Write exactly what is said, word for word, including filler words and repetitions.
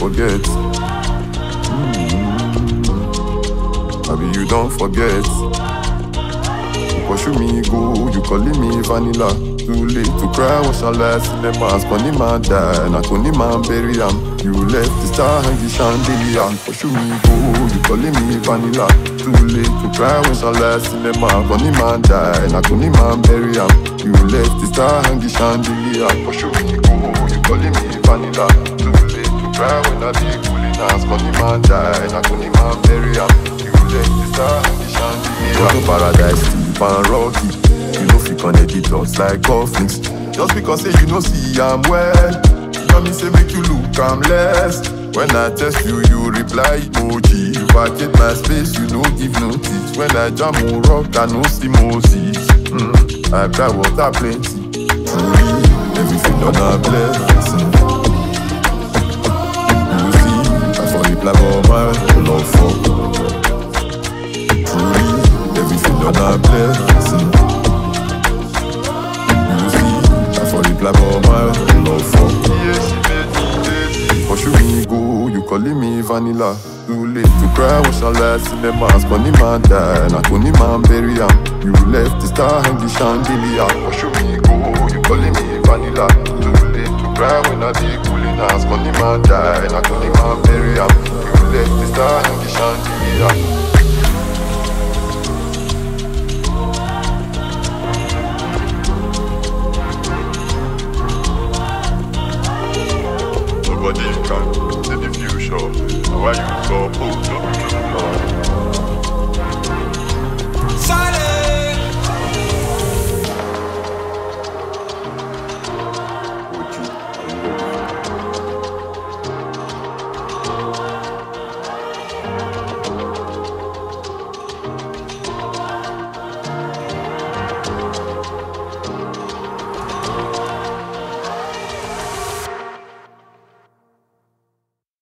forget. Mm-hmm. Maybe you don't forget. You pursue me, go, you calling me vanilla. Too late to cry, what shall I cinemas? Funny man die, not only man bury him. You left the star and the chandelier. Pursue me, go, you calling me vanilla. Too late to cry, what shall I cinema? Funny man die, not only man bury him. You left the star and the chandelier. Pursue me, go, you calling me vanilla. Too late to cry when I be cooling ass. Funny man die, not only man bury him. You left the star and the chandelier. Go to paradise, deep and rocky. You know if you connect the dots like coffins. Just because say you know see I'm well. You know me say make you look I'm less. When I text you, you reply emoji. You vacate my space, you no give notice. When I jam on rock, I no see Moses. mm. I cry water plenty. Truly, everything done a blessing. You see, I fall in love all my love for. Truly, everything done a blessing. Like all my love for. Pursue me, go, you calling me vanilla. Too late to cry, what shall I cinemas? Funny man die, not only man bury him. You left the star and the chandelier. Pursue me, go, you calling me vanilla. Too late to cry when I be cooling ass. Funny man die, not only man bury him. You left the star and the chandelier. Nobody can see the future. Why you so bold?